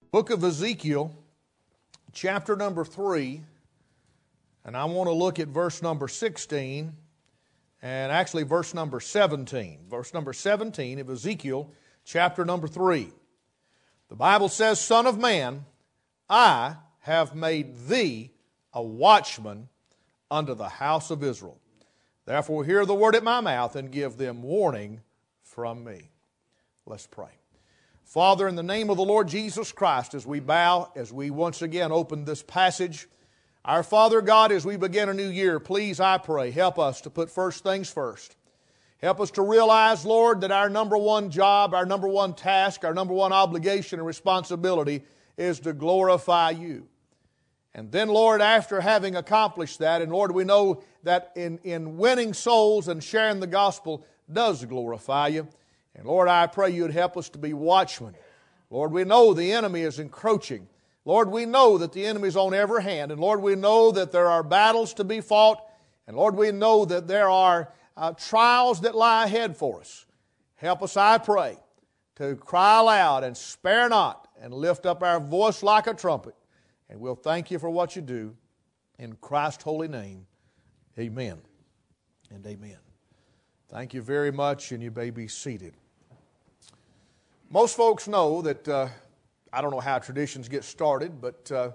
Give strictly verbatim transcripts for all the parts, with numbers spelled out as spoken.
Book of Ezekiel, chapter number three, and I want to look at verse number sixteen, and actually verse number seventeen. Verse number seventeen of Ezekiel, chapter number three. The Bible says, Son of man, I have made thee a watchman unto the house of Israel. Therefore hear the word at my mouth and give them warning from me. Let's pray. Father, in the name of the Lord Jesus Christ, as we bow, as we once again open this passage, our Father God, as we begin a new year, please, I pray, help us to put first things first. Help us to realize, Lord, that our number one job, our number one task, our number one obligation and responsibility is to glorify You. And then, Lord, after having accomplished that, and Lord, we know that in, in winning souls and sharing the gospel does glorify You. And Lord, I pray You'd help us to be watchmen. Lord, we know the enemy is encroaching. Lord, we know that the enemy is on every hand. And Lord, we know that there are battles to be fought. And Lord, we know that there are uh, trials that lie ahead for us. Help us, I pray, to cry aloud and spare not and lift up our voice like a trumpet. And we'll thank You for what You do. In Christ's holy name, amen and amen. Thank you very much, and you may be seated. Most folks know that, uh, I don't know how traditions get started, but uh,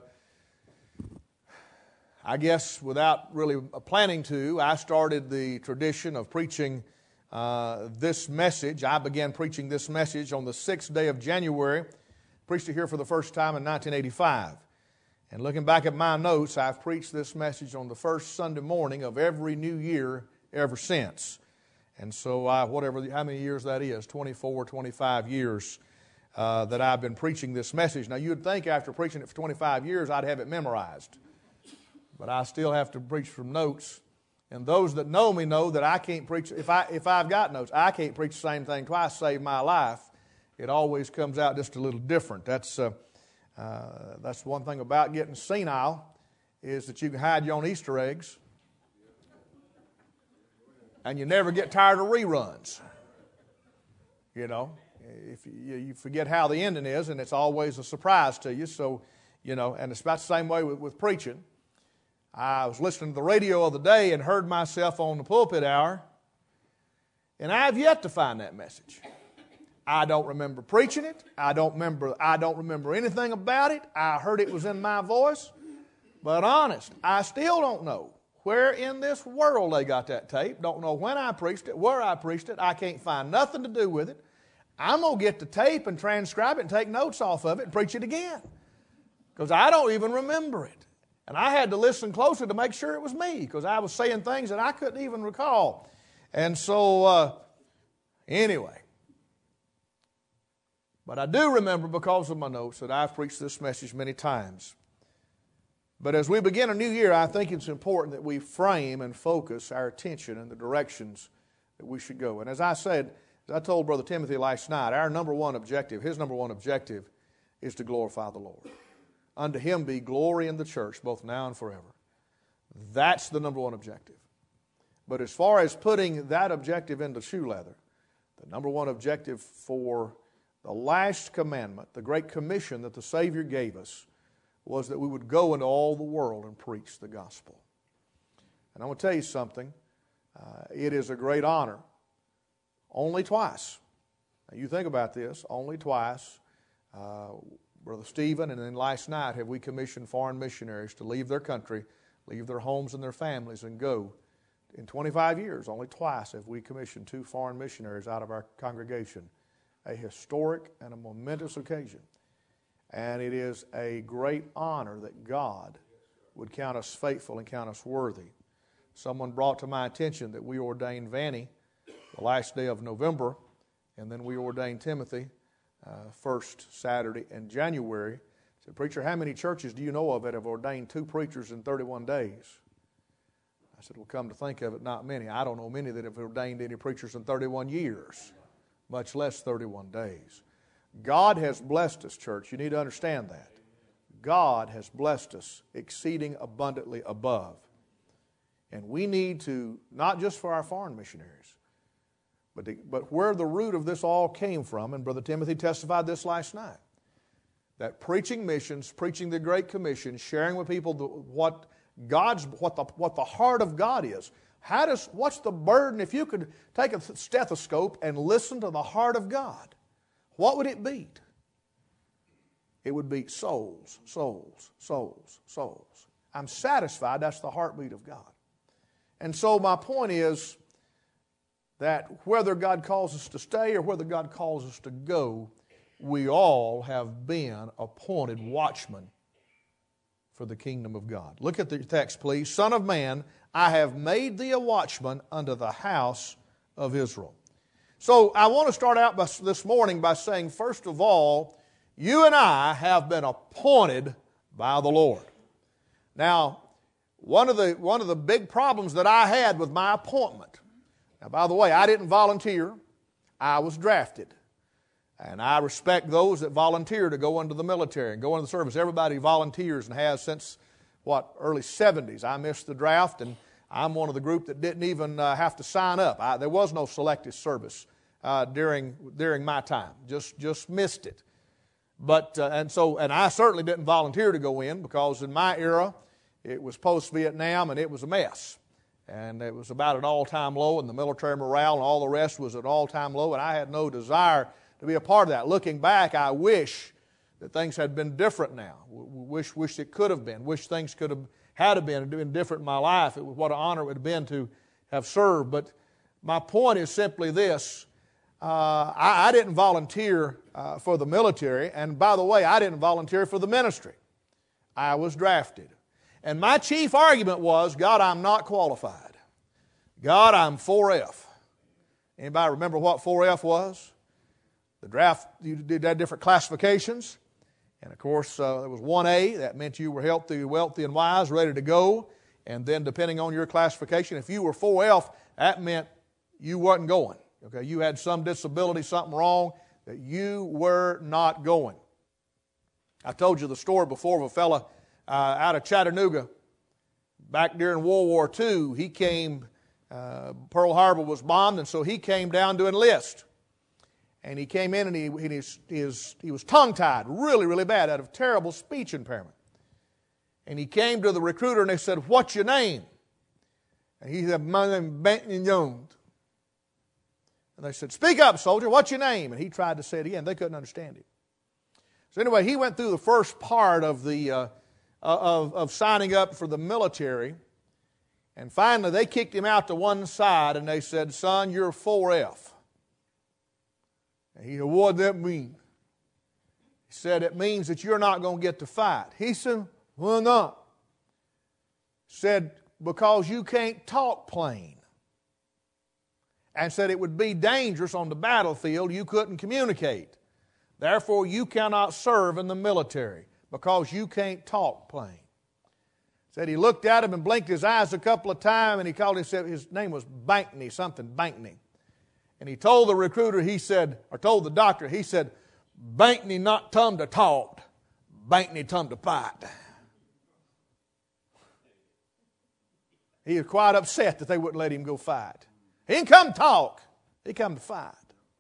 I guess without really planning to, I started the tradition of preaching uh, this message. I began preaching this message on the sixth day of January. Preached it here for the first time in nineteen eighty-five. And looking back at my notes, I've preached this message on the first Sunday morning of every new year ever since. And so, I, whatever, how many years that is, twenty-four, twenty-five years uh, that I've been preaching this message. Now, you'd think after preaching it for twenty-five years, I'd have it memorized. But I still have to preach from notes. And those that know me know that I can't preach, if, I, if I've got notes, I can't preach the same thing twice, save my life. It always comes out just a little different. That's, uh, uh, that's one thing about getting senile, is that you can hide your own Easter eggs. And you never get tired of reruns. You know, if you, you forget how the ending is, and it's always a surprise to you. So, you know, and it's about the same way with, with preaching. I was listening to the radio the other day and heard myself on the pulpit hour, and I have yet to find that message. I don't remember preaching it. I don't remember. I don't remember anything about it. I heard it was in my voice, but honest, I still don't know where in this world they got that tape. Don't know when I preached it, where I preached it. I can't find nothing to do with it. I'm going to get the tape and transcribe it and take notes off of it and preach it again. Because I don't even remember it. And I had to listen closer to make sure it was me, because I was saying things that I couldn't even recall. And so, uh, anyway. But I do remember, because of my notes, that I've preached this message many times. But as we begin a new year, I think it's important that we frame and focus our attention in the directions that we should go. And as I said, as I told Brother Timothy last night, our number one objective, his number one objective, is to glorify the Lord. Unto Him be glory in the church, both now and forever. That's the number one objective. But as far as putting that objective into shoe leather, the number one objective for the last commandment, the great commission that the Savior gave us, was that we would go into all the world and preach the gospel. And I want to tell you something. Uh, it is a great honor. Only twice. Now you think about this. Only twice. Uh, Brother Stephen and then last night have we commissioned foreign missionaries to leave their country, leave their homes and their families and go. In twenty-five years, only twice have we commissioned two foreign missionaries out of our congregation. A historic and a momentous occasion. And it is a great honor that God would count us faithful and count us worthy. Someone brought to my attention that we ordained Vanny the last day of November, and then we ordained Timothy uh, first Saturday in January. I said, Preacher, how many churches do you know of that have ordained two preachers in thirty-one days? I said, well, come to think of it, not many. I don't know many that have ordained any preachers in thirty-one years, much less thirty-one days. God has blessed us, church. You need to understand that. God has blessed us exceeding abundantly above. And we need to, not just for our foreign missionaries, but, to, but where the root of this all came from, and Brother Timothy testified this last night, that preaching missions, preaching the Great Commission, sharing with people the, what God's, what the, what the heart of God is. How does, what's the burden if you could take a stethoscope and listen to the heart of God? What would it beat? It would beat souls, souls, souls, souls. I'm satisfied that's the heartbeat of God. And so my point is that whether God calls us to stay or whether God calls us to go, we all have been appointed watchmen for the kingdom of God. Look at the text, please. Son of man, I have made thee a watchman unto the house of Israel. So I want to start out by, this morning by saying, first of all, you and I have been appointed by the Lord. Now, one of the, one of the big problems that I had with my appointment, now by the way, I didn't volunteer, I was drafted. And I respect those that volunteer to go into the military and go into the service. Everybody volunteers and has since, what, early seventies. I missed the draft, and I'm one of the group that didn't even uh, have to sign up. I, there was no selective service uh, during during my time. Just just missed it. But uh, and so and I certainly didn't volunteer to go in because in my era it was post-Vietnam and it was a mess. And it was about an all-time low, and the military morale and all the rest was at an all-time low, and I had no desire to be a part of that. Looking back, I wish that things had been different now. Wish, wish it could have been. Wish things could have had been been different in my life. It was what an honor it would have been to have served. But my point is simply this: uh, I, I didn't volunteer uh, for the military, and by the way, I didn't volunteer for the ministry. I was drafted, and my chief argument was, God, I'm not qualified. God, I'm four F. Anybody remember what four F was? The draft, you did have different classifications. And of course, uh, there was one A. That meant you were healthy, wealthy, and wise, ready to go. And then depending on your classification, if you were four F, that meant you wasn't going. Okay, you had some disability, something wrong, that you were not going. I told you the story before of a fella uh, out of Chattanooga. Back during World War Two, he came, uh, Pearl Harbor was bombed, and so he came down to enlist. And he came in and he, he, he, was, he was tongue-tied really, really bad out of terrible speech impairment. And he came to the recruiter and they said, what's your name? And he said, my name is Benton Jones. And they said, speak up, soldier, what's your name? And he tried to say it again. They couldn't understand him. So anyway, he went through the first part of, the, uh, of, of signing up for the military. And finally, they kicked him out to one side and they said, son, you're four F. And he said, what does that mean? He said, it means that you're not going to get to fight. He said, why not? He said, because you can't talk plain. And said it would be dangerous on the battlefield. You couldn't communicate. Therefore, you cannot serve in the military because you can't talk plain. Said he looked at him and blinked his eyes a couple of times, and he called himself, his name was Bankney, something, Bankney. And he told the recruiter, he said, or told the doctor, he said, Bankney not come to talk, Bankney come to fight. He was quite upset that they wouldn't let him go fight. He didn't come to talk, he come to fight.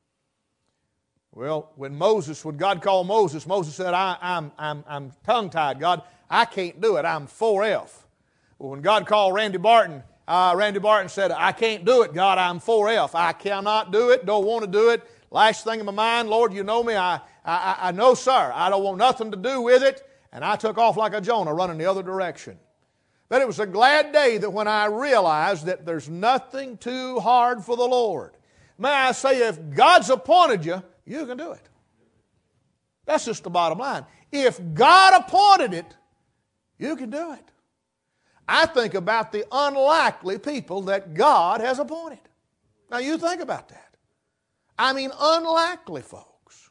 Well, when Moses, when God called Moses, Moses said, I, I'm, I'm, I'm tongue-tied, God, I can't do it, I'm four F. Well, when God called Randy Barton, Uh, Randy Barton said, I can't do it, God, I'm four F. I cannot do it, don't want to do it. Last thing in my mind, Lord, you know me, I, I, I know, sir, I don't want nothing to do with it. And I took off like a Jonah running the other direction. But it was a glad day that when I realized that there's nothing too hard for the Lord. May I say, if God's appointed you, you can do it. That's just the bottom line. If God appointed it, you can do it. I think about the unlikely people that God has appointed. Now you think about that. I mean unlikely folks.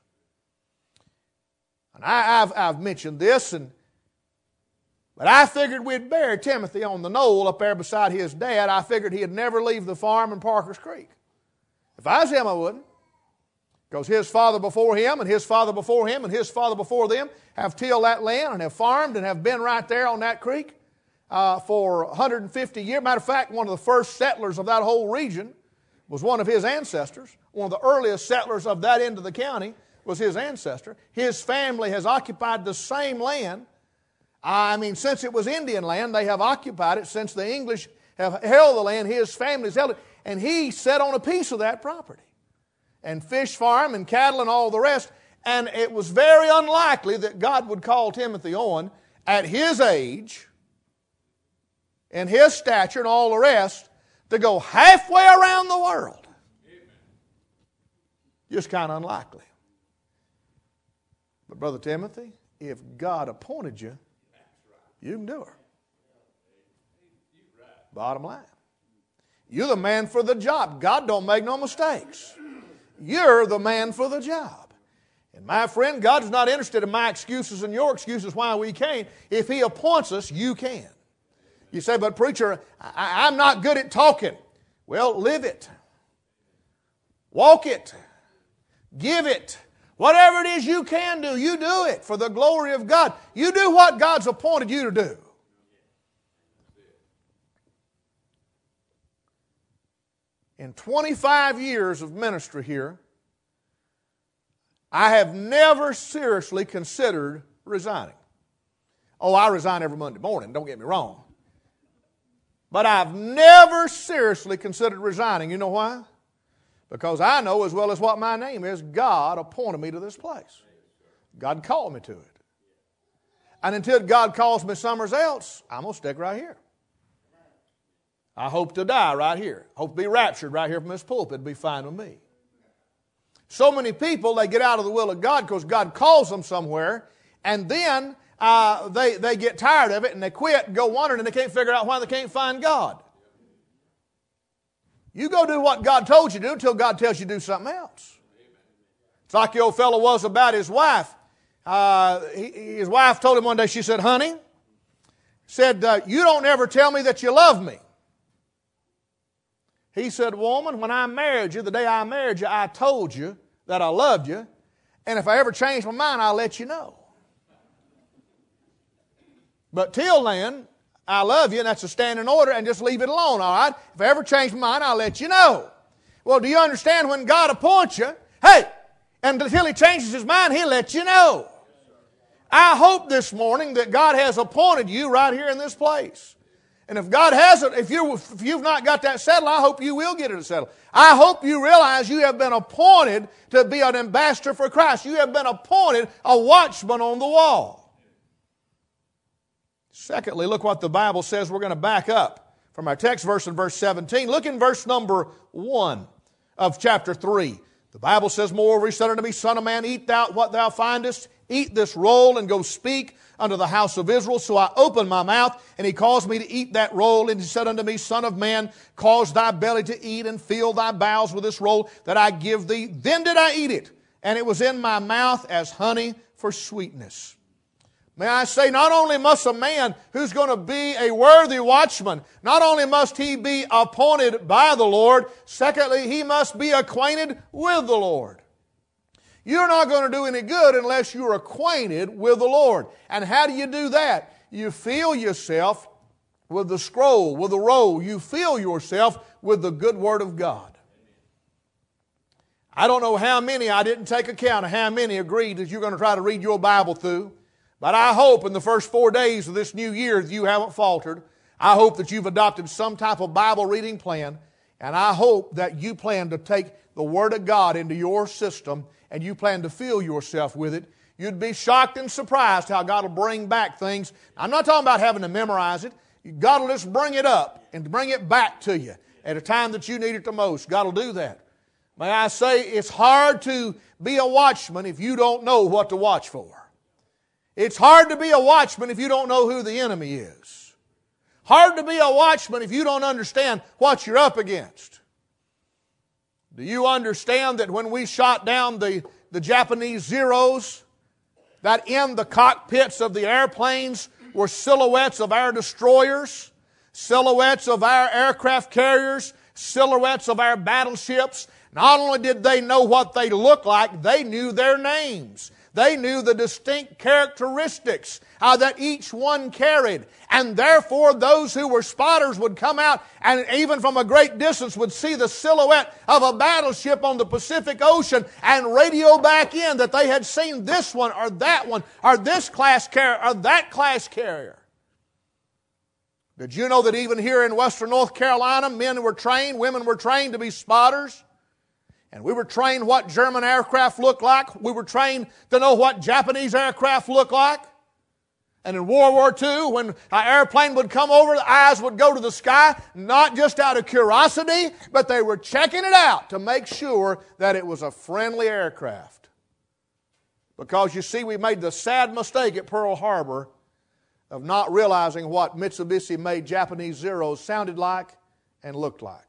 And I, I've, I've mentioned this, and but I figured we'd bury Timothy on the knoll up there beside his dad. I figured he'd never leave the farm in Parker's Creek. If I was him, I wouldn't. Because his father before him and his father before him and his father before them have tilled that land and have farmed and have been right there on that creek. Uh, for one hundred fifty years. Matter of fact, one of the first settlers of that whole region was one of his ancestors. One of the earliest settlers of that end of the county was his ancestor. His family has occupied the same land. I mean, since it was Indian land, they have occupied it. Since the English have held the land, his family has held it. And he sat on a piece of that property. And fish farm and cattle and all the rest. And it was very unlikely that God would call Timothy Owen at his age and his stature and all the rest to go halfway around the world. Just kind of unlikely. But Brother Timothy, if God appointed you, you can do it. Bottom line. You're the man for the job. God don't make no mistakes. You're the man for the job. And my friend, God is not interested in my excuses and your excuses why we can't. If He appoints us, you can. You say, but preacher, I, I'm not good at talking. Well, live it. Walk it. Give it. Whatever it is you can do, you do it for the glory of God. You do what God's appointed you to do. In twenty-five years of ministry here, I have never seriously considered resigning. Oh, I resign every Monday morning, don't get me wrong. But I've never seriously considered resigning. You know why? Because I know as well as what my name is, God appointed me to this place. God called me to it. And until God calls me somewhere else, I'm going to stick right here. I hope to die right here. I hope to be raptured right here from this pulpit. It'd be fine with me. So many people, they get out of the will of God because God calls them somewhere, and then uh, they, they get tired of it and they quit and go wandering and they can't figure out why they can't find God. You go do what God told you to do until God tells you to do something else. It's like the old fellow was about his wife. Uh, he, his wife told him one day, she said, honey, said, uh, you don't ever tell me that you love me. He said, woman, when I married you, the day I married you, I told you that I loved you. And if I ever change my mind, I'll let you know. But till then, I love you, and that's a standing order, and just leave it alone, all right? If I ever change my mind, I'll let you know. Well, do you understand when God appoints you, hey, and until He changes His mind, He'll let you know. I hope this morning that God has appointed you right here in this place. And if God hasn't, if, you, if you've not got that settled, I hope you will get it settled. I hope you realize you have been appointed to be an ambassador for Christ. You have been appointed a watchman on the wall. Secondly, look what the Bible says. We're going to back up from our text verse in verse seventeen. Look in verse number one of chapter three. The Bible says, moreover, he said unto me, Son of man, eat thou what thou findest, eat this roll, and go speak unto the house of Israel. So I opened my mouth, and he caused me to eat that roll. And he said unto me, Son of man, cause thy belly to eat, and fill thy bowels with this roll that I give thee. Then did I eat it, and it was in my mouth as honey for sweetness. May I say, not only must a man who's going to be a worthy watchman, not only must he be appointed by the Lord, secondly, he must be acquainted with the Lord. You're not going to do any good unless you're acquainted with the Lord. And how do you do that? You fill yourself with the scroll, with the roll. You fill yourself with the good Word of God. I don't know how many, I didn't take account of how many agreed that you're going to try to read your Bible through. But I hope in the first four days of this new year that you haven't faltered. I hope that you've adopted some type of Bible reading plan. And I hope that you plan to take the Word of God into your system and you plan to fill yourself with it. You'd be shocked and surprised how God will bring back things. I'm not talking about having to memorize it. God will just bring it up and bring it back to you at a time that you need it the most. God will do that. May I say, it's hard to be a watchman if you don't know what to watch for. It's hard to be a watchman if you don't know who the enemy is. Hard to be a watchman if you don't understand what you're up against. Do you understand that when we shot down the, the Japanese Zeros, that in the cockpits of the airplanes were silhouettes of our destroyers, silhouettes of our aircraft carriers, silhouettes of our battleships? Not only did they know what they looked like, they knew their names. They knew the distinct characteristics uh, that each one carried. And therefore, those who were spotters would come out and even from a great distance would see the silhouette of a battleship on the Pacific Ocean and radio back in that they had seen this one or that one or this class carrier or that class carrier. Did you know that even here in Western North Carolina, men were trained, women were trained to be spotters? And we were trained what German aircraft looked like. We were trained to know what Japanese aircraft looked like. And in World War Two, when an airplane would come over, the eyes would go to the sky, not just out of curiosity, but they were checking it out to make sure that it was a friendly aircraft. Because you see, we made the sad mistake at Pearl Harbor of not realizing what Mitsubishi-made Japanese Zeros sounded like and looked like.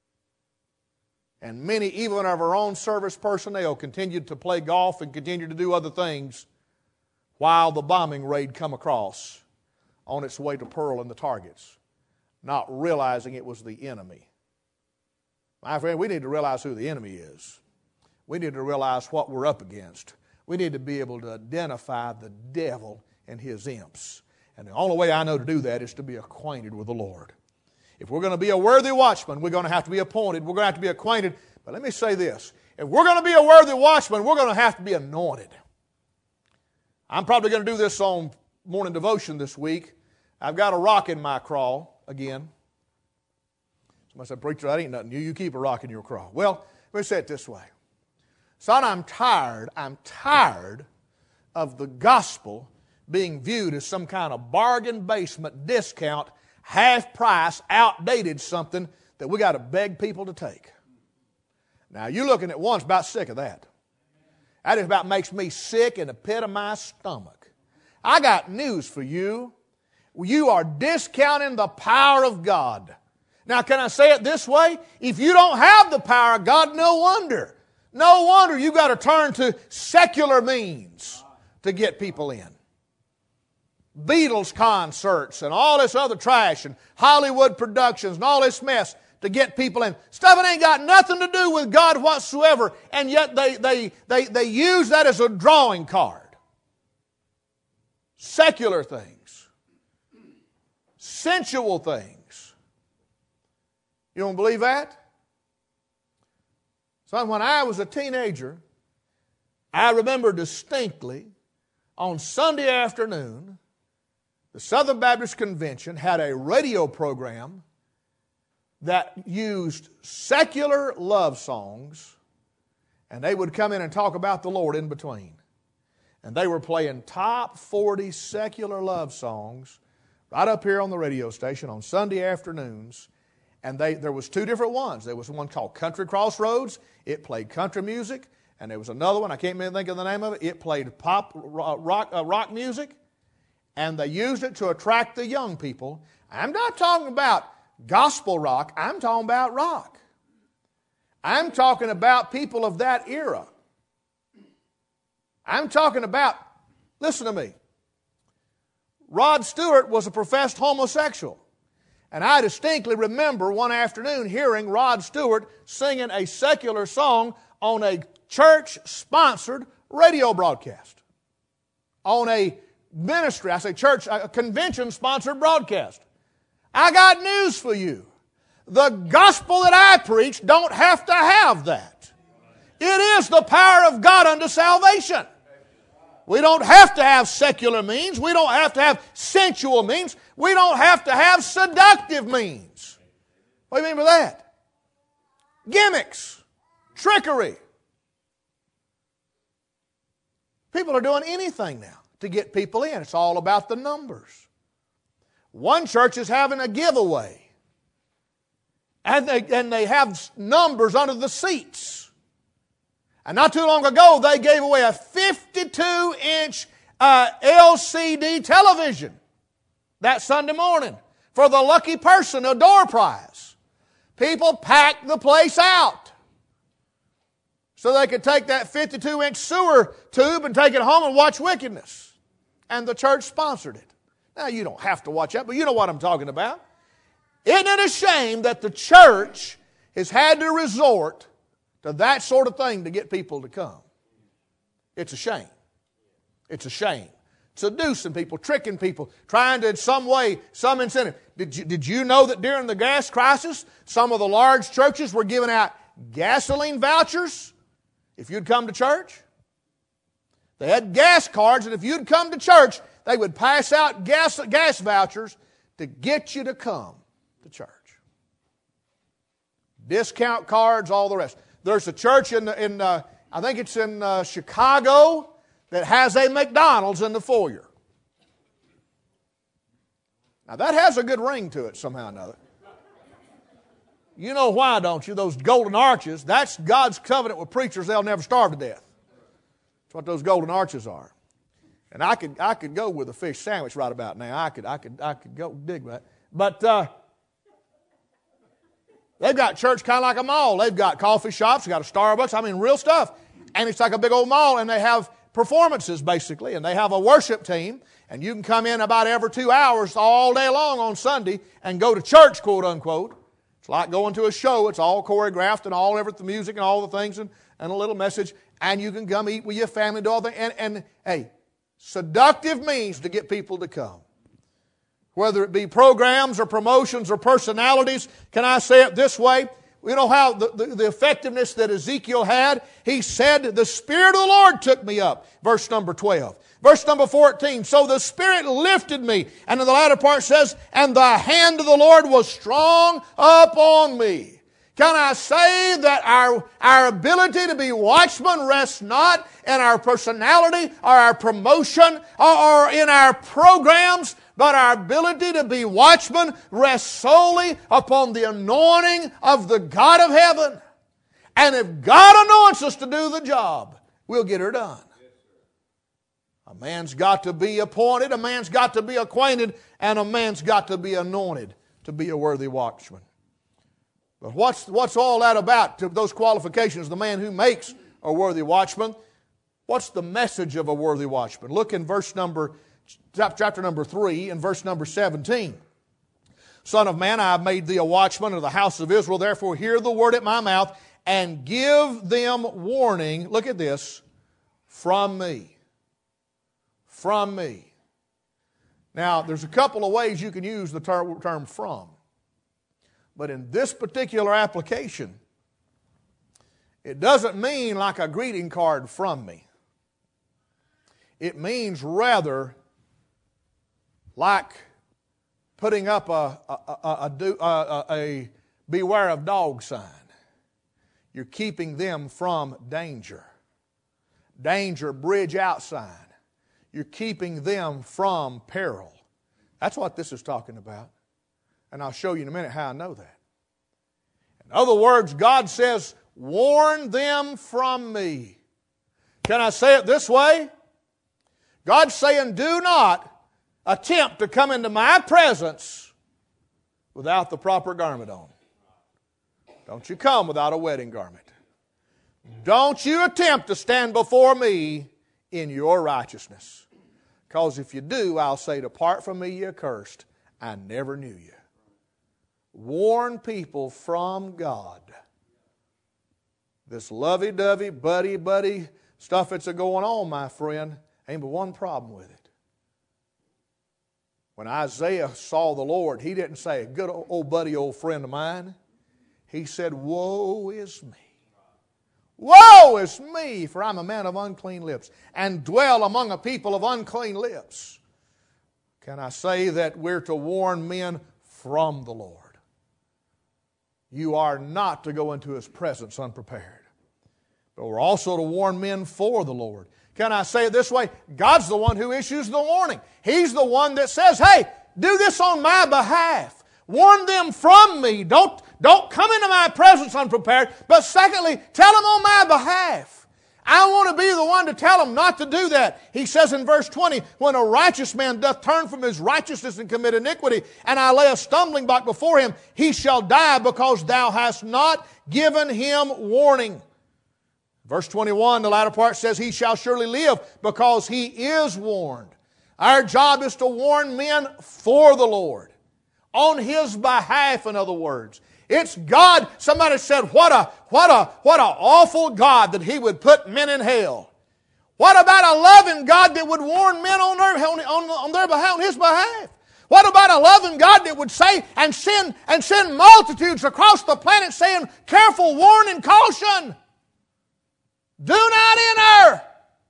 And many, even of our own service personnel, continued to play golf and continued to do other things while the bombing raid come across on its way to Pearl and the targets, not realizing it was the enemy. My friend, we need to realize who the enemy is. We need to realize what we're up against. We need to be able to identify the devil and his imps. And the only way I know to do that is to be acquainted with the Lord. If we're going to be a worthy watchman, we're going to have to be appointed. We're going to have to be acquainted. But let me say this. If we're going to be a worthy watchman, we're going to have to be anointed. I'm probably going to do this on morning devotion this week. I've got a rock in my crawl again. Somebody said, preacher, that ain't nothing new. You keep a rock in your crawl. Well, let me say it this way. Son, I'm tired. I'm tired of the gospel being viewed as some kind of bargain basement discount, half price, outdated something that we got to beg people to take. Now, you looking at one's about sick of that. That just about makes me sick in the pit of my stomach. I got news for you. You are discounting the power of God. Now, can I say it this way? If you don't have the power of God, no wonder. No wonder you've got to turn to secular means to get people in. Beatles concerts and all this other trash and Hollywood productions and all this mess to get people in. Stuff that ain't got nothing to do with God whatsoever, and yet they, they, they, they use that as a drawing card. Secular things. Sensual things. You don't believe that? So when I was a teenager, I remember distinctly on Sunday afternoon, the Southern Baptist Convention had a radio program that used secular love songs, and they would come in and talk about the Lord in between. And they were playing top forty secular love songs right up here on the radio station on Sunday afternoons. And they, there was two different ones. There was one called Country Crossroads. It played country music. And there was another one, I can't even think of the name of it. It played pop rock, uh, rock music. And they used it to attract the young people. I'm not talking about gospel rock. I'm talking about rock. I'm talking about people of that era. I'm talking about, listen to me. Rod Stewart was a professed homosexual. And I distinctly remember one afternoon hearing Rod Stewart singing a secular song on a church-sponsored radio broadcast. On a ministry, I say church, a convention-sponsored broadcast. I got news for you. The gospel that I preach don't have to have that. It is the power of God unto salvation. We don't have to have secular means. We don't have to have sensual means. We don't have to have seductive means. What do you mean by that? Gimmicks. Trickery. People are doing anything now to get people in. It's all about the numbers. One church is having a giveaway. And they, and they have numbers under the seats. And not too long ago, they gave away a fifty-two inch uh, L C D television that Sunday morning for the lucky person, a door prize. People packed the place out so they could take that fifty-two inch sewer tube and take it home and watch wickedness. And the church sponsored it. Now, you don't have to watch that, but you know what I'm talking about. Isn't it a shame that the church has had to resort to that sort of thing to get people to come? It's a shame. It's a shame. Seducing people, tricking people, trying to in some way, some incentive. Did you, did you know that during the gas crisis, some of the large churches were giving out gasoline vouchers if you'd come to church? They had gas cards, and if you'd come to church, they would pass out gas, gas vouchers to get you to come to church. Discount cards, all the rest. There's a church in, in uh, I think it's in uh, Chicago, that has a McDonald's in the foyer. Now that has a good ring to it somehow or another. You know why, don't you? Those golden arches, that's God's covenant with preachers. They'll never starve to death. That's what those golden arches are. And I could I could go with a fish sandwich right about now. I could I could I could go dig that. But uh, they've got church kind of like a mall. They've got coffee shops, they've got a Starbucks. I mean, real stuff. And it's like a big old mall, and they have performances basically, and they have a worship team, and you can come in about every two hours all day long on Sunday and go to church, quote unquote. It's like going to a show. It's all choreographed and all everything, the music and all the things, and, and a little message, and you can come eat with your family, do all the and, and hey, seductive means to get people to come. Whether it be programs or promotions or personalities, can I say it this way? You know how the, the, the effectiveness that Ezekiel had? He said, the Spirit of the Lord took me up. Verse number twelve. Verse number fourteen. So the Spirit lifted me. And in the latter part says, and the hand of the Lord was strong upon me. Can I say that our, our ability to be watchmen rests not in our personality or our promotion or, or in our programs, but our ability to be watchmen rests solely upon the anointing of the God of heaven. And if God anoints us to do the job, we'll get her done. A man's got to be appointed, a man's got to be acquainted, and a man's got to be anointed to be a worthy watchman. But what's, what's all that about, to those qualifications, the man who makes a worthy watchman? What's the message of a worthy watchman? Look in verse number chapter number three and verse number seventeen. Son of man, I have made thee a watchman of the house of Israel. Therefore hear the word at my mouth and give them warning. Look at this. From me. From me. Now, there's a couple of ways you can use the term, term from. But in this particular application, it doesn't mean like a greeting card from me. It means rather like putting up a, a, a, a, a, a beware of dog sign. You're keeping them from danger. Danger, bridge out sign. You're keeping them from peril. That's what this is talking about. And I'll show you in a minute how I know that. In other words, God says, warn them from me. Can I say it this way? God's saying, do not attempt to come into my presence without the proper garment on. Don't you come without a wedding garment. Don't you attempt to stand before me in your righteousness. Because if you do, I'll say, depart from me, ye accursed. I never knew you. Warn people from God. This lovey-dovey, buddy-buddy stuff that's going on, my friend, ain't but one problem with it. When Isaiah saw the Lord, he didn't say, good old buddy, old friend of mine. He said, woe is me. Woe is me, for I'm a man of unclean lips, and dwell among a people of unclean lips. Can I say that we're to warn men from the Lord? You are not to go into His presence unprepared. But we're also to warn men for the Lord. Can I say it this way? God's the one who issues the warning. He's the one that says, hey, do this on my behalf. Warn them from me. Don't, don't come into my presence unprepared. But secondly, tell them on my behalf. I want to be the one to tell them not to do that. He says in verse twenty, when a righteous man doth turn from his righteousness and commit iniquity, and I lay a stumbling block before him, he shall die because thou hast not given him warning. Verse twenty-one, the latter part says, he shall surely live because he is warned. Our job is to warn men for the Lord. On His behalf, in other words. It's God. Somebody said, what a, what a, what a awful God that He would put men in hell. What about a loving God that would warn men on their, on, on, on their behalf, on His behalf? What about a loving God that would say and send, and send multitudes across the planet saying, careful, warning, caution, do not enter?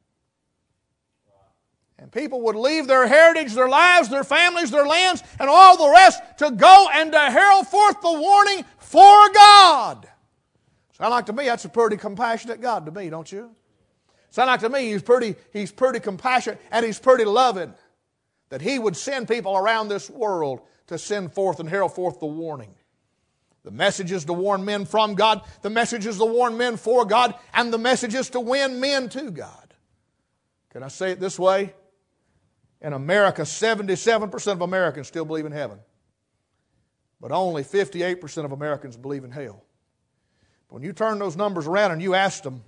And people would leave their heritage, their lives, their families, their lands, and all the rest to go and to herald forth the warning for God. Sound like to me that's a pretty compassionate God to me, don't you? Sound like to me He's pretty, He's pretty compassionate and He's pretty loving. That He would send people around this world to send forth and herald forth the warning. The message is to warn men from God. The message is to warn men for God. And the message is to win men to God. Can I say it this way? In America, seventy-seven percent of Americans still believe in heaven. But only fifty-eight percent of Americans believe in hell. When you turn those numbers around and you ask them,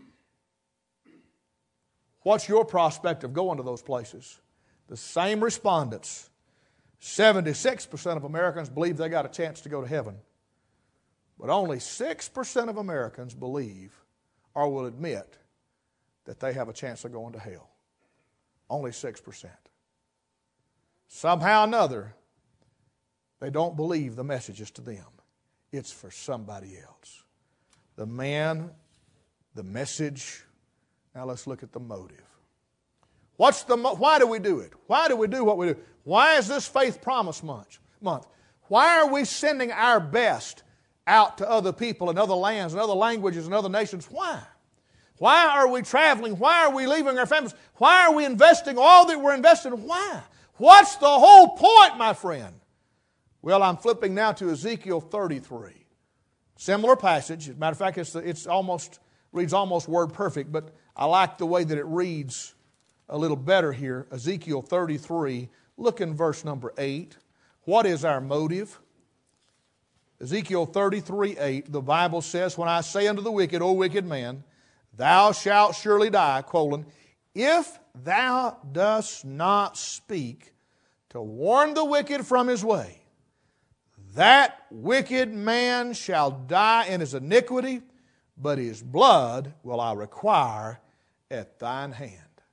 what's your prospect of going to those places? The same respondents, seventy-six percent of Americans believe they got a chance to go to heaven. But only six percent of Americans believe or will admit that they have a chance of going to hell. Only six percent. Somehow or another, they don't believe the message is to them. It's for somebody else. The man, the message. Now let's look at the motive. What's the mo- why do we do it? Why do we do what we do? Why is this Faith Promise Month? Month? Why are we sending our best out to other people and other lands and other languages and other nations? Why? Why are we traveling? Why are we leaving our families? Why are we investing all that we're investing? Why? What's the whole point, my friend? Well, I'm flipping now to Ezekiel thirty-three. Similar passage. As a matter of fact, it's, it's almost reads almost word perfect, but I like the way that it reads a little better here. Ezekiel thirty-three, look in verse number eight. What is our motive? Ezekiel thirty-three, eight, the Bible says, when I say unto the wicked, O wicked man, thou shalt surely die, colon, if thou dost not speak to warn the wicked from his way, that wicked man shall die in his iniquity, but his blood will I require at thine hand.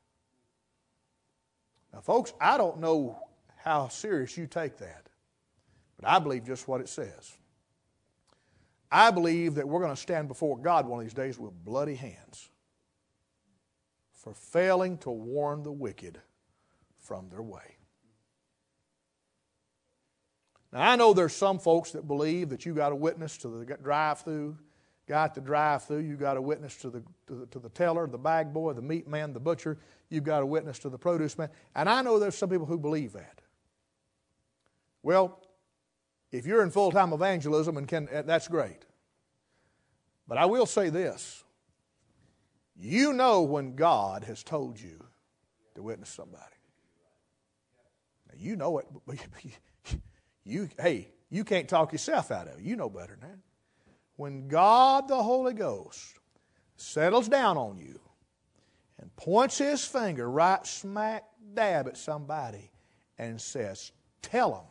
Now, folks, I don't know how serious you take that, but I believe just what it says. I believe that we're going to stand before God one of these days with bloody hands for failing to warn the wicked from their way. Now, I know there's some folks that believe that you got a witness to the drive-through, guy at the drive-through, you got a witness to the, to the to the teller, the bag boy, the meat man, the butcher, you've got a witness to the produce man. And I know there's some people who believe that. Well, if you're in full-time evangelism, and can, that's great. But I will say this. You know when God has told you to witness somebody. Now, you know it. You, hey, you can't talk yourself out of it. You know better than that. When God the Holy Ghost settles down on you and points His finger right smack dab at somebody and says, tell them.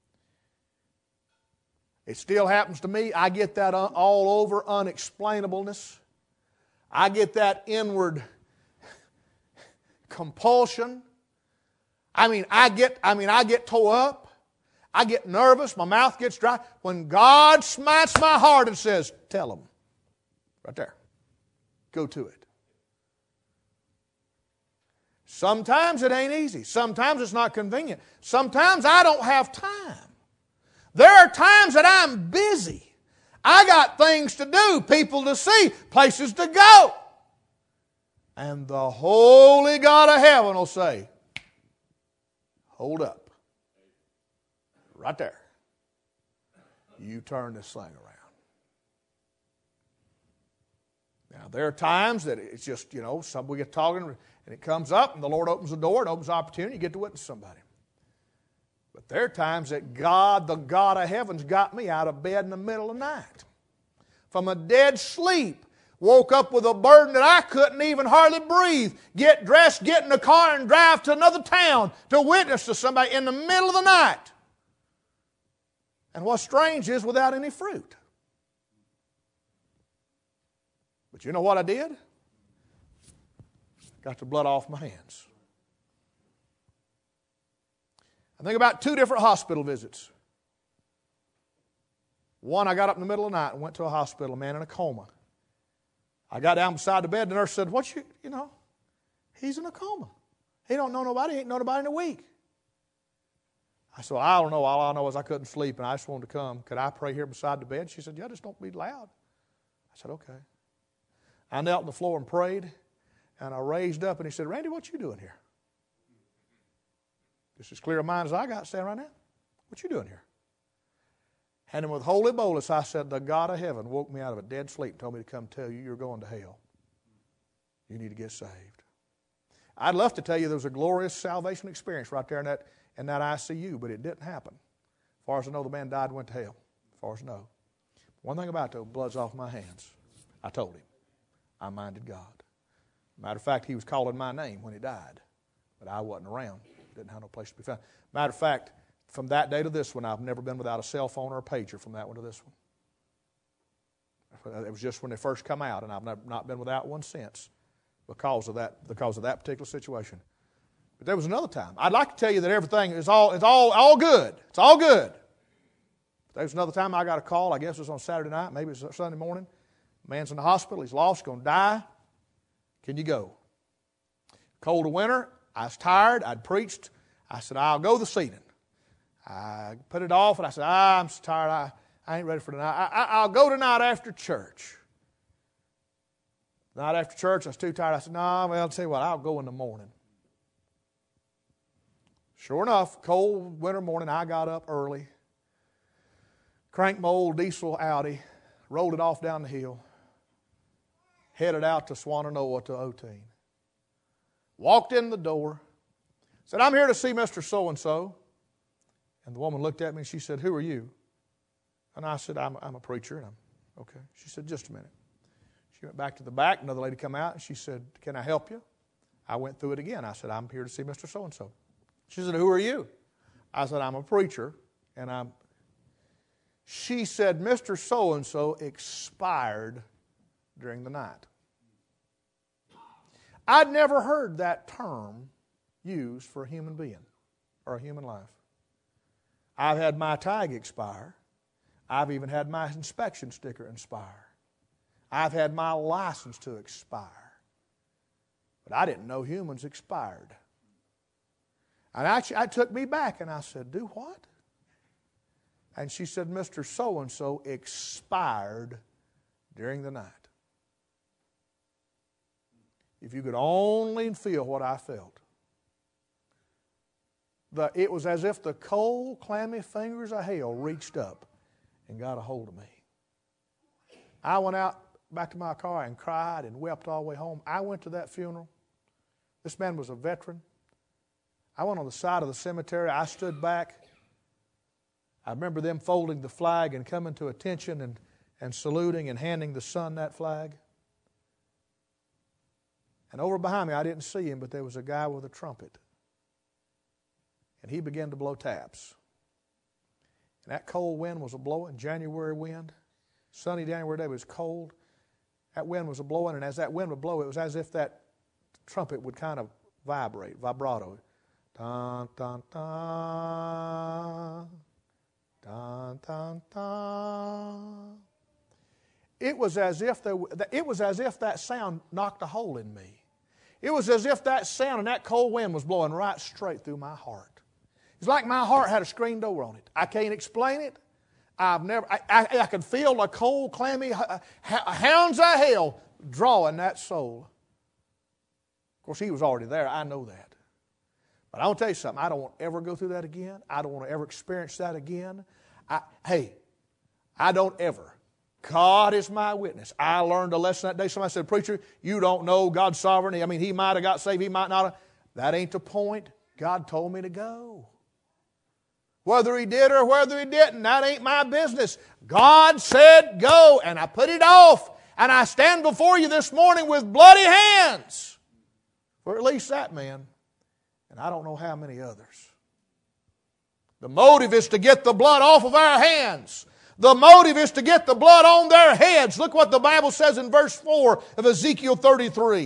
It still happens to me. I get that all over unexplainableness. I get that inward compulsion. I mean, I get, I mean, I get tore up. I get nervous. My mouth gets dry. When God smites my heart and says, tell them. Right there. Go to it. Sometimes it ain't easy. Sometimes it's not convenient. Sometimes I don't have time. There are times that I'm busy. I got things to do, people to see, places to go. And the holy God of heaven will say, hold up. Right there. You turn this thing around. Now, there are times that it's just, you know, some we get talking and it comes up and the Lord opens the door and opens the opportunity, you get to witness somebody. But there are times that God, the God of heaven's got me out of bed in the middle of the night. From a dead sleep. Woke up with a burden that I couldn't even hardly breathe. Get dressed, get in the car and drive to another town to witness to somebody in the middle of the night. And what's strange is without any fruit. But you know what I did? got the blood off my hands. I think about two different hospital visits. One, I got up in the middle of the night and went to a hospital, a man in a coma. I got down beside the bed, and the nurse said, what you, you know, he's in a coma. He don't know nobody, he ain't known nobody in a week. I said, well, I don't know. All I know is I couldn't sleep, and I just wanted to come. Could I pray here beside the bed? She said, yeah, just don't be loud. I said, okay. I knelt on the floor and prayed, and I raised up, and he said, Randy, what you doing here? Just as clear a mind as I got standing right now. What you doing here? And with holy boldness, I said, the God of heaven woke me out of a dead sleep and told me to come tell you you're going to hell. You need to get saved. I'd love to tell you there was a glorious salvation experience right there in that, in that I C U, but it didn't happen. As far as I know, the man died and went to hell. As far as I know. One thing about it, though, blood's off my hands. I told him. I minded God. Matter of fact, he was calling my name when he died, but I wasn't around. Didn't have no place to be found. Matter of fact, from that day to this one, I've never been without a cell phone or a pager from that one to this one. It was just when they first come out, and I've not been without one since because of that, because of that particular situation. But there was another time. I'd like to tell you that everything is all, it's all, all good. It's all good. There was another time I got a call, I guess it was on Saturday night, maybe it was Sunday morning. Man's in the hospital, he's lost, going to die. Can you go? Cold of winter, I was tired, I'd preached. I said, I'll go this evening. I put it off, and I said, ah, I'm so tired, I, I ain't ready for tonight. I, I, I'll go tonight after church. Night after church, I was too tired. I said, no, nah, well, I'll tell you what, I'll go in the morning. Sure enough, cold winter morning, I got up early, cranked my old diesel Audi, rolled it off down the hill, headed out to Swannanoa to Oteen. Walked in the door, said, I'm here to see Mister So-and-so. And the woman looked at me and she said, who are you? And I said, I'm, I'm a preacher. And I'm, okay. She said, just a minute. She went back to the back. Another lady come out and she said, can I help you? I went through it again. I said, I'm here to see Mister So-and-so. She said, who are you? I said, I'm a preacher. And I'm, she said, Mister So-and-so expired during the night. I'd never heard that term used for a human being or a human life. I've had my tag expire. I've even had my inspection sticker expire. I've had my license to expire. But I didn't know humans expired. And actually, it took me back, and I said, do what? And she said, Mister So-and-so expired during the night. If you could only feel what I felt. The, it was as if the cold, clammy fingers of hell reached up and got a hold of me. I went out back to my car and cried and wept all the way home. I went to that funeral. This man was a veteran. I went on the side of the cemetery. I stood back. I remember them folding the flag and coming to attention and, and saluting and handing the son that flag. And over behind me, I didn't see him, but there was a guy with a trumpet. And he began to blow taps. And that cold wind was a blowing, January wind. Sunny January day, was cold. That wind was a blowing, and as that wind would blow, it was as if that trumpet would kind of vibrate, vibrato. Dun, dun, dun. Dun, dun, dun. It was as if there, it was as if that sound knocked a hole in me. It was as if that sound and that cold wind was blowing right straight through my heart. It's like my heart had a screen door on it. I can't explain it. I've never. I, I, I could feel the cold, clammy hounds of hell drawing that soul. Of course, he was already there. I know that. But I want to tell you something. I don't want to ever go through that again. I don't want to ever experience that again. I, hey, I don't ever. God is my witness. I learned a lesson that day. Somebody said, preacher, you don't know God's sovereignty. I mean, he might have got saved. He might not have. That ain't the point. God told me to go. Whether he did or whether he didn't, that ain't my business. God said go, and I put it off. And I stand before you this morning with bloody hands. For at least that man. And I don't know how many others. The motive is to get the blood off of our hands. The motive is to get the blood on their heads. Look what the Bible says in verse four of Ezekiel thirty-three.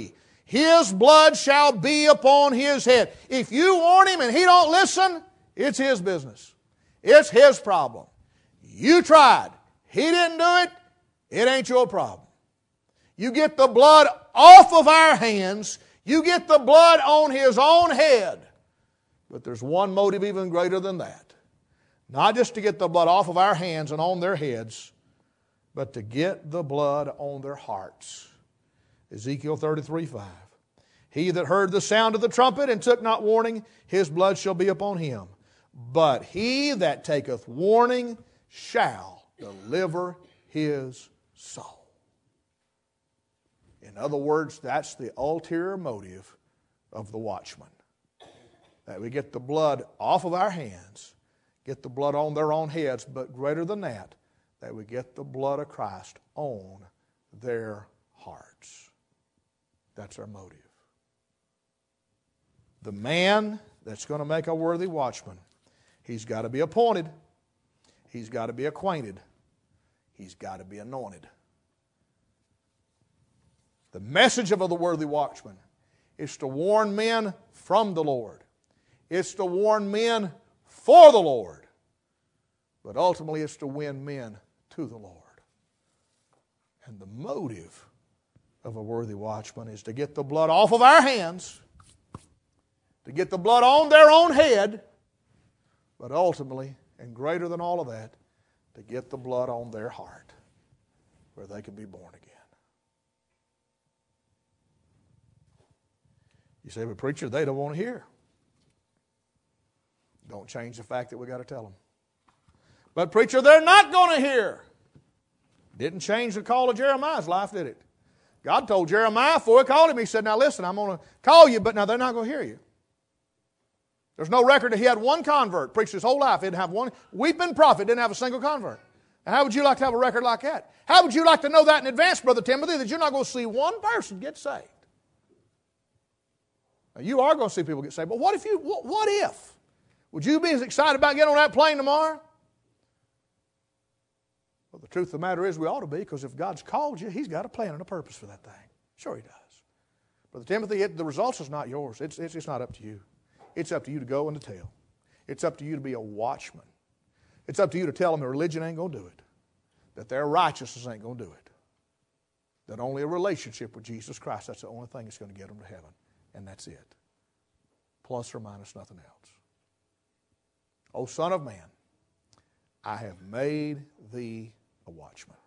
his blood shall be upon his head. If you warn him and he don't listen, it's his business. It's his problem. You tried. He didn't do it. It ain't your problem. You get the blood off of our hands. You get the blood on his own head. But there's one motive even greater than that. Not just to get the blood off of our hands and on their heads, but to get the blood on their hearts. Ezekiel thirty-three five. He that heard the sound of the trumpet and took not warning, his blood shall be upon him. But he that taketh warning shall deliver his soul. In other words, that's the ulterior motive of the watchman. That we get the blood off of our hands, get the blood on their own heads, but greater than that, that we get the blood of Christ on their hearts. That's our motive. The man that's going to make a worthy watchman, he's got to be appointed. He's got to be acquainted. He's got to be anointed. The message of the worthy watchman is to warn men from the Lord. It's to warn men for the Lord. But ultimately it's to win men to the Lord. And the motive of a worthy watchman is to get the blood off of our hands, to get the blood on their own head, but ultimately, and greater than all of that, to get the blood on their heart where they can be born again. You say, but preacher, they don't want to hear. Don't change the fact that we got to tell them. But preacher, they're not going to hear. Didn't change the call of Jeremiah's life, did it? God told Jeremiah before he called him, he said, now listen, I'm going to call you, but now they're not going to hear you. There's no record that he had one convert, preached his whole life. He didn't have one weeping prophet, didn't have a single convert. Now, how would you like to have a record like that? How would you like to know that in advance, Brother Timothy, that you're not going to see one person get saved? Now, you are going to see people get saved, but what if you, what, what if? Would you be as excited about getting on that plane tomorrow? Well, the truth of the matter is we ought to be, because if God's called you, He's got a plan and a purpose for that thing. Sure He does. Brother Timothy, it, the results is not yours. It's, it's, it's not up to you. It's up to you to go and to tell. It's up to you to be a watchman. It's up to you to tell them that religion ain't going to do it. That their righteousness ain't going to do it. That only a relationship with Jesus Christ, that's the only thing that's going to get them to heaven. And that's it. Plus or minus nothing else. O Son of Man, I have made thee a watchman.